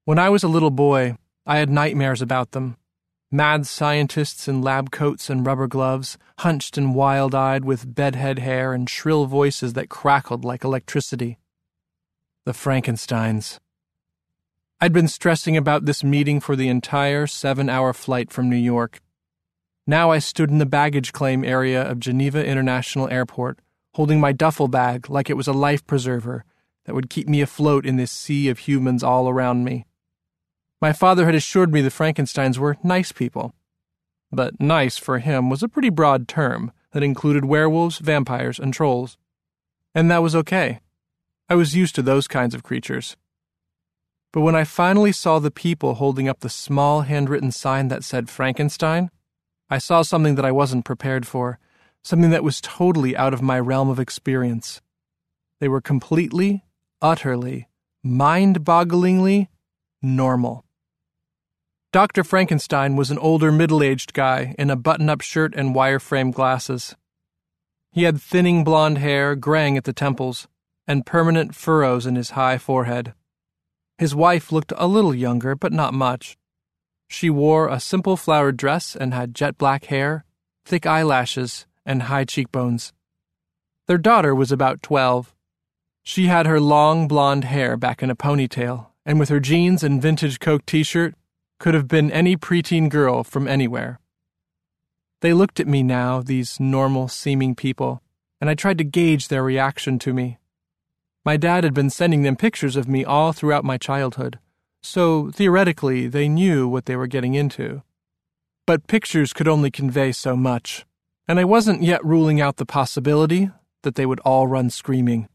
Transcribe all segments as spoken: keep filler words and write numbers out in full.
When I was a little boy, I had nightmares about them. Mad scientists in lab coats and rubber gloves, hunched and wild-eyed with bedhead hair and shrill voices that crackled like electricity. The Frankensteins. I'd been stressing about this meeting for the entire seven-hour flight from New York. Now I stood in the baggage claim area of Geneva International Airport, holding my duffel bag like it was a life preserver that would keep me afloat in this sea of humans all around me. My father had assured me the Frankensteins were nice people. But nice, for him, was a pretty broad term that included werewolves, vampires, and trolls. And that was okay. I was used to those kinds of creatures. But when I finally saw the people holding up the small handwritten sign that said Frankenstein, I saw something that I wasn't prepared for, something that was totally out of my realm of experience. They were completely, utterly, mind-bogglingly normal. Doctor Frankenstein was an older middle-aged guy in a button-up shirt and wire-frame glasses. He had thinning blonde hair, graying at the temples, and permanent furrows in his high forehead. His wife looked a little younger, but not much. She wore a simple flowered dress and had jet-black hair, thick eyelashes, and high cheekbones. Their daughter was about twelve. She had her long blonde hair back in a ponytail, and with her jeans and vintage Coke t-shirt, could have been any preteen girl from anywhere. They looked at me now, these normal-seeming people, and I tried to gauge their reaction to me. My dad had been sending them pictures of me all throughout my childhood, so theoretically they knew what they were getting into. But pictures could only convey so much, and I wasn't yet ruling out the possibility that they would all run screaming.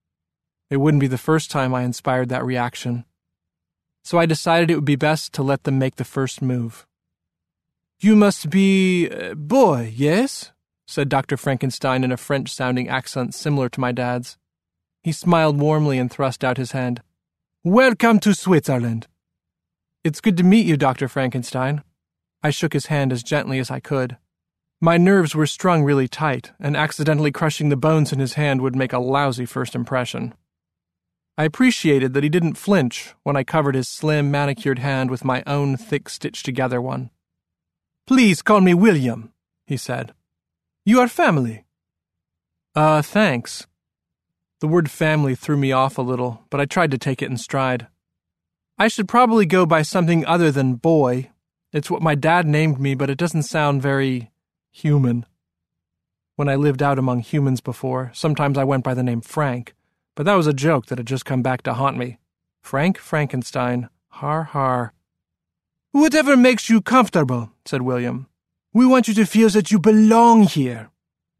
It wouldn't be the first time I inspired that reaction. So I decided it would be best to let them make the first move. "You must be a boy, yes?" said Doctor Frankenstein in a French-sounding accent similar to my dad's. He smiled warmly and thrust out his hand. "Welcome to Switzerland." "It's good to meet you, Doctor Frankenstein." I shook his hand as gently as I could. My nerves were strung really tight, and accidentally crushing the bones in his hand would make a lousy first impression. I appreciated that he didn't flinch when I covered his slim, manicured hand with my own thick, stitched-together one. "Please call me William," he said. "You are family." Uh, thanks. The word family threw me off a little, but I tried to take it in stride. I should probably go by something other than boy. It's what my dad named me, but it doesn't sound very human. When I lived out among humans before, sometimes I went by the name Frank. But that was a joke that had just come back to haunt me. Frank Frankenstein. Har har. "Whatever makes you comfortable," said William. "We want you to feel that you belong here."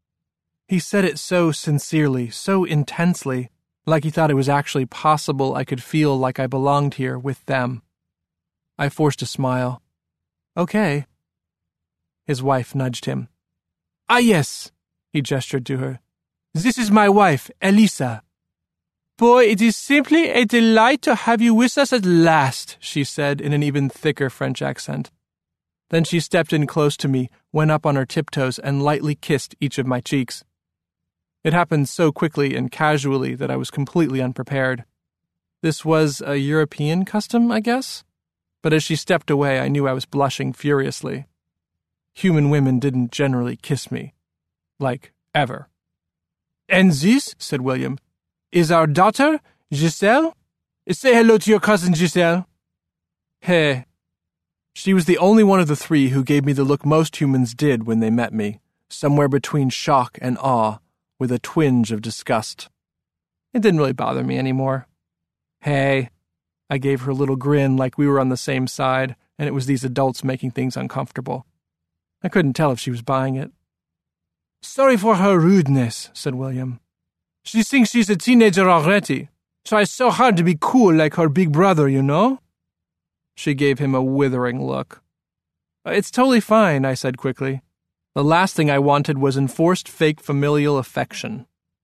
He said it so sincerely, so intensely, like he thought it was actually possible I could feel like I belonged here with them. I forced a smile. "Okay." His wife nudged him. "Ah, yes," he gestured to her. "This is my wife, Elisa." "Boy, it is simply a delight to have you with us at last," she said in an even thicker French accent. Then she stepped in close to me, went up on her tiptoes, and lightly kissed each of my cheeks. It happened so quickly and casually that I was completely unprepared. This was a European custom, I guess? But as she stepped away, I knew I was blushing furiously. Human women didn't generally kiss me. Like, ever. "And this," said William, "is our daughter, Giselle? Say hello to your cousin, Giselle." Hey. She was the only one of the three who gave me the look most humans did when they met me, somewhere between shock and awe, with a twinge of disgust. It didn't really bother me anymore. "Hey." I gave her a little grin like we were on the same side, and it was these adults making things uncomfortable. I couldn't tell if she was buying it. "Sorry for her rudeness," said William. "She thinks she's a teenager already. Tries so hard to be cool like her big brother, you know?" She gave him a withering look. "It's totally fine," I said quickly. The last thing I wanted was enforced fake familial affection.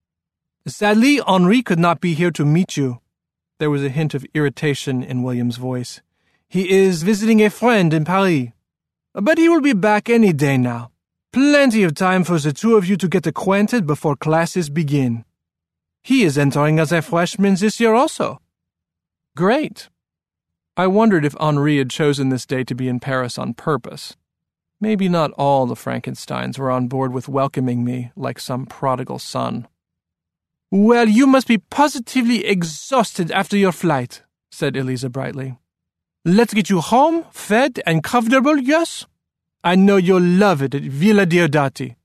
"Sadly, Henri could not be here to meet you." There was a hint of irritation in William's voice. "He is visiting a friend in Paris. But he will be back any day now. Plenty of time for the two of you to get acquainted before classes begin. He is entering as a freshman this year also." "Great." I wondered if Henri had chosen this day to be in Paris on purpose. Maybe not all the Frankensteins were on board with welcoming me like some prodigal son. "Well, you must be positively exhausted after your flight," said Eliza brightly. "Let's get you home, fed, and comfortable, yes? I know you'll love it at Villa Diodati."